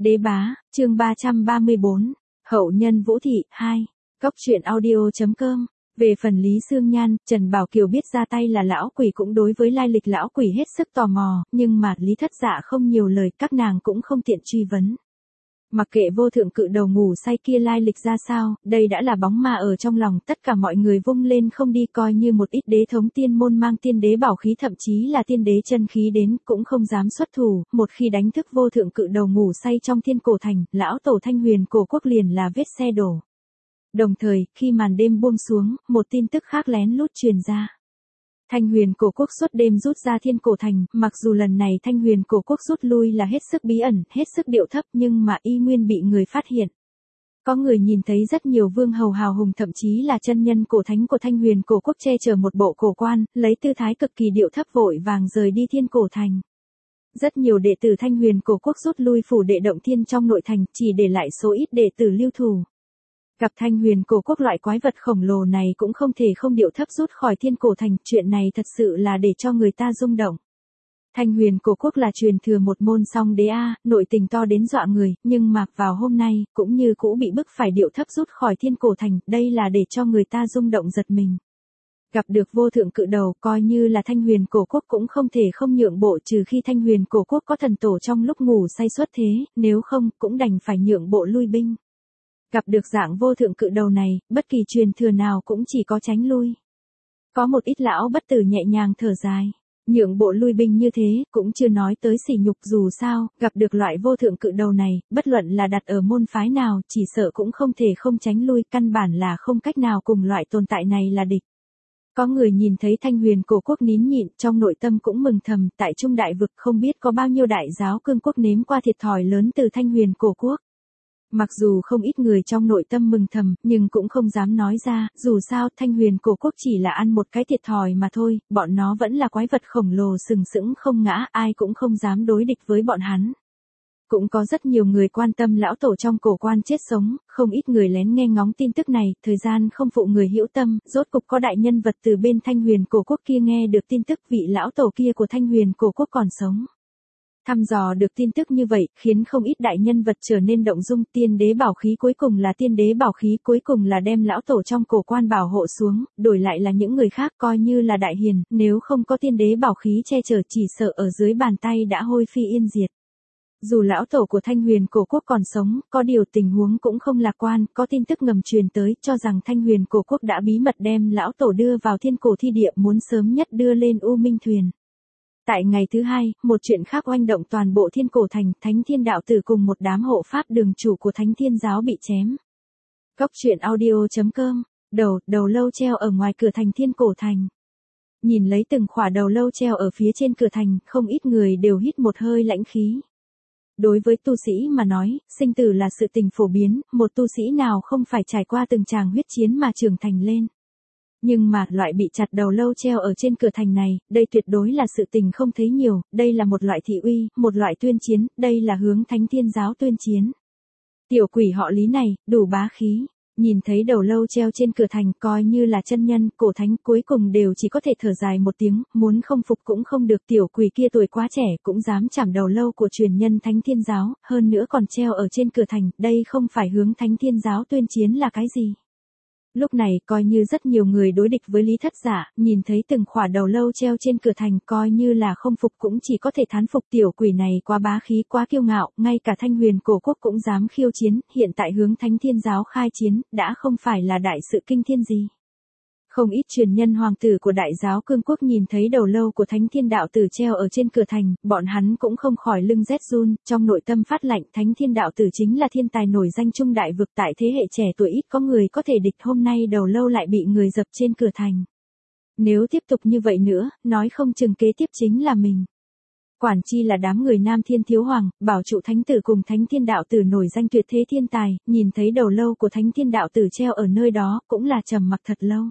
Đế bá, chương 334, hậu nhân Vũ Thị, 2, Cốc truyện audio.com. Về phần Lý Sương Nhan, Trần Bảo Kiều biết ra tay là lão quỷ cũng đối với lai lịch lão quỷ hết sức tò mò, nhưng mà Lý Thất Dạ không nhiều lời, các nàng cũng không tiện truy vấn. Mặc kệ vô thượng cự đầu ngủ say kia lai lịch ra sao, đây đã là bóng ma ở trong lòng tất cả mọi người vung lên không đi, coi như một ít đế thống tiên môn mang tiên đế bảo khí thậm chí là tiên đế chân khí đến cũng không dám xuất thủ, một khi đánh thức vô thượng cự đầu ngủ say trong thiên cổ thành, lão tổ Thanh Huyền cổ quốc liền là vết xe đổ. Đồng thời, khi màn đêm buông xuống, một tin tức khác lén lút truyền ra. Thanh Huyền cổ quốc suốt đêm rút ra thiên cổ thành, mặc dù lần này Thanh Huyền cổ quốc rút lui là hết sức bí ẩn, hết sức điệu thấp nhưng mà y nguyên bị người phát hiện. Có người nhìn thấy rất nhiều vương hầu hào hùng thậm chí là chân nhân cổ thánh của Thanh Huyền cổ quốc che chở một bộ cổ quan, lấy tư thái cực kỳ điệu thấp vội vàng rời đi thiên cổ thành. Rất nhiều đệ tử Thanh Huyền cổ quốc rút lui phủ đệ động thiên trong nội thành, chỉ để lại số ít đệ tử lưu thủ. Gặp Thanh Huyền cổ quốc loại quái vật khổng lồ này cũng không thể không điệu thấp rút khỏi thiên cổ thành, chuyện này thật sự là để cho người ta rung động. Thanh Huyền cổ quốc là truyền thừa một môn song đế nội tình to đến dọa người, nhưng mà vào hôm nay, cũng như cũ bị bức phải điệu thấp rút khỏi thiên cổ thành, đây là để cho người ta rung động giật mình. Gặp được vô thượng cự đầu, coi như là Thanh Huyền cổ quốc cũng không thể không nhượng bộ, trừ khi Thanh Huyền cổ quốc có thần tổ trong lúc ngủ say xuất thế, nếu không cũng đành phải nhượng bộ lui binh. Gặp được dạng vô thượng cự đầu này, bất kỳ truyền thừa nào cũng chỉ có tránh lui. Có một ít lão bất tử nhẹ nhàng thở dài. Nhượng bộ lui binh như thế, cũng chưa nói tới sỉ nhục, dù sao, gặp được loại vô thượng cự đầu này, bất luận là đặt ở môn phái nào, chỉ sợ cũng không thể không tránh lui, căn bản là không cách nào cùng loại tồn tại này là địch. Có người nhìn thấy Thanh Huyền cổ quốc nín nhịn, trong nội tâm cũng mừng thầm, tại Trung Đại Vực không biết có bao nhiêu đại giáo cương quốc nếm qua thiệt thòi lớn từ Thanh Huyền cổ quốc. Mặc dù không ít người trong nội tâm mừng thầm, nhưng cũng không dám nói ra, dù sao Thanh Huyền cổ quốc chỉ là ăn một cái thiệt thòi mà thôi, bọn nó vẫn là quái vật khổng lồ sừng sững không ngã, ai cũng không dám đối địch với bọn hắn. Cũng có rất nhiều người quan tâm lão tổ trong cổ quan chết sống, không ít người lén nghe ngóng tin tức này, thời gian không phụ người hữu tâm, rốt cục có đại nhân vật từ bên Thanh Huyền cổ quốc kia nghe được tin tức vị lão tổ kia của Thanh Huyền cổ quốc còn sống. Thăm dò được tin tức như vậy, khiến không ít đại nhân vật trở nên động dung, tiên đế bảo khí cuối cùng là tiên đế bảo khí cuối cùng là đem lão tổ trong cổ quan bảo hộ xuống, đổi lại là những người khác coi như là đại hiền, nếu không có tiên đế bảo khí che chở chỉ sợ ở dưới bàn tay đã hôi phi yên diệt. Dù lão tổ của Thanh Huyền cổ quốc còn sống, có điều tình huống cũng không lạc quan, có tin tức ngầm truyền tới, cho rằng Thanh Huyền cổ quốc đã bí mật đem lão tổ đưa vào thiên cổ thi địa, muốn sớm nhất đưa lên U Minh thuyền. Tại ngày thứ hai, một chuyện khác oanh động toàn bộ thiên cổ thành, Thánh Thiên đạo tử cùng một đám hộ pháp đường chủ của Thánh Thiên giáo bị chém. Cốc truyện audio.com, đầu lâu treo ở ngoài cửa thành thiên cổ thành. Nhìn lấy từng khỏa đầu lâu treo ở phía trên cửa thành, không ít người đều hít một hơi lãnh khí. Đối với tu sĩ mà nói, sinh tử là sự tình phổ biến, một tu sĩ nào không phải trải qua từng tràng huyết chiến mà trưởng thành lên. Nhưng mà, loại bị chặt đầu lâu treo ở trên cửa thành này, đây tuyệt đối là sự tình không thấy nhiều, đây là một loại thị uy, một loại tuyên chiến, đây là hướng Thánh Thiên giáo tuyên chiến. Tiểu quỷ họ Lý này, đủ bá khí, nhìn thấy đầu lâu treo trên cửa thành coi như là chân nhân, cổ thánh cuối cùng đều chỉ có thể thở dài một tiếng, muốn không phục cũng không được, tiểu quỷ kia tuổi quá trẻ cũng dám chảm đầu lâu của truyền nhân Thánh Thiên giáo, hơn nữa còn treo ở trên cửa thành, đây không phải hướng Thánh Thiên giáo tuyên chiến là cái gì. Lúc này coi như rất nhiều người đối địch với Lý Thất Dạ, nhìn thấy từng khỏa đầu lâu treo trên cửa thành coi như là không phục cũng chỉ có thể thán phục, tiểu quỷ này quá bá khí quá kiêu ngạo, ngay cả Thanh Huyền cổ quốc cũng dám khiêu chiến, hiện tại hướng Thánh Thiên giáo khai chiến, đã không phải là đại sự kinh thiên gì. Không ít truyền nhân hoàng tử của đại giáo cương quốc nhìn thấy đầu lâu của Thánh Thiên đạo tử treo ở trên cửa thành, bọn hắn cũng không khỏi lưng rét run, trong nội tâm phát lạnh, Thánh Thiên đạo tử chính là thiên tài nổi danh Trung Đại Vực, tại thế hệ trẻ tuổi ít có người có thể địch, hôm nay đầu lâu lại bị người dập trên cửa thành. Nếu tiếp tục như vậy nữa, nói không chừng kế tiếp chính là mình. Quản chi là đám người Nam Thiên Thiếu Hoàng, bảo trụ thánh tử cùng Thánh Thiên đạo tử nổi danh tuyệt thế thiên tài, nhìn thấy đầu lâu của Thánh Thiên đạo tử treo ở nơi đó, cũng là trầm mặc thật lâu.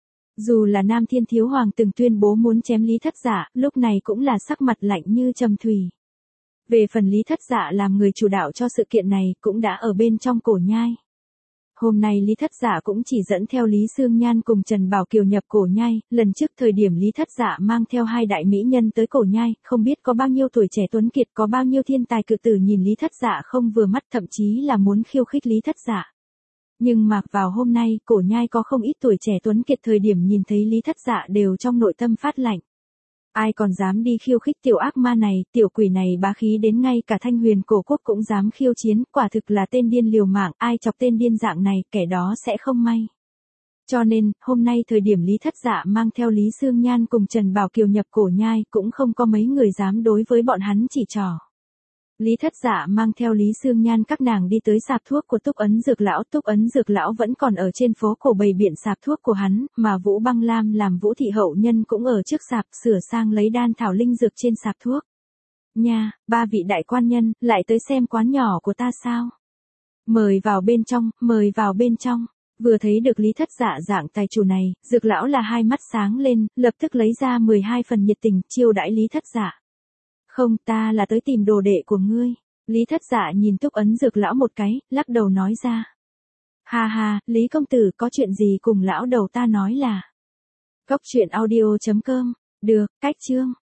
Dù là Nam Thiên Thiếu Hoàng từng tuyên bố muốn chém Lý Thất Dạ, lúc này cũng là sắc mặt lạnh như trầm thủy. Về phần Lý Thất Dạ làm người chủ đạo cho sự kiện này, cũng đã ở bên trong cổ nhai. Hôm nay Lý Thất Dạ cũng chỉ dẫn theo Lý Sương Nhan cùng Trần Bảo Kiều nhập Cổ Nhai, lần trước thời điểm Lý Thất Dạ mang theo hai đại mỹ nhân tới Cổ Nhai, không biết có bao nhiêu tuổi trẻ tuấn kiệt, có bao nhiêu thiên tài cự tử nhìn Lý Thất Dạ không vừa mắt, thậm chí là muốn khiêu khích Lý Thất Dạ. Nhưng mà vào hôm nay, Cổ Nhai có không ít tuổi trẻ tuấn kiệt thời điểm nhìn thấy Lý Thất Dạ đều trong nội tâm phát lạnh. Ai còn dám đi khiêu khích tiểu ác ma này, tiểu quỷ này bá khí đến ngay cả Thanh Huyền cổ quốc cũng dám khiêu chiến, quả thực là tên điên liều mạng, ai chọc tên điên dạng này, kẻ đó sẽ không may. Cho nên, hôm nay thời điểm Lý Thất Dạ mang theo Lý Sương Nhan cùng Trần Bảo Kiều nhập Cổ Nhai, cũng không có mấy người dám đối với bọn hắn chỉ trỏ. Lý Thất Dạ mang theo Lý Sương Nhan các nàng đi tới sạp thuốc của Túc Ấn Dược Lão, Túc Ấn Dược Lão vẫn còn ở trên phố cổ bày biện sạp thuốc của hắn, mà Vũ Băng Lam làm Vũ thị hậu nhân cũng ở trước sạp, sửa sang lấy đan thảo linh dược trên sạp thuốc. Nha, ba vị đại quan nhân, lại tới xem quán nhỏ của ta sao? Mời vào bên trong, mời vào bên trong. Vừa thấy được Lý Thất Dạ dạng tài chủ này, Dược Lão là hai mắt sáng lên, lập tức lấy ra 12 phần nhiệt tình, chiêu đãi Lý Thất Dạ. Không, ta là tới tìm đồ đệ của ngươi. Lý Thất Dạ nhìn Túc Ấn Dược Lão một cái, lắc đầu nói ra. Ha ha, Lý công tử có chuyện gì cùng lão đầu ta nói là. Cốc truyện audio.com, được, cách chương.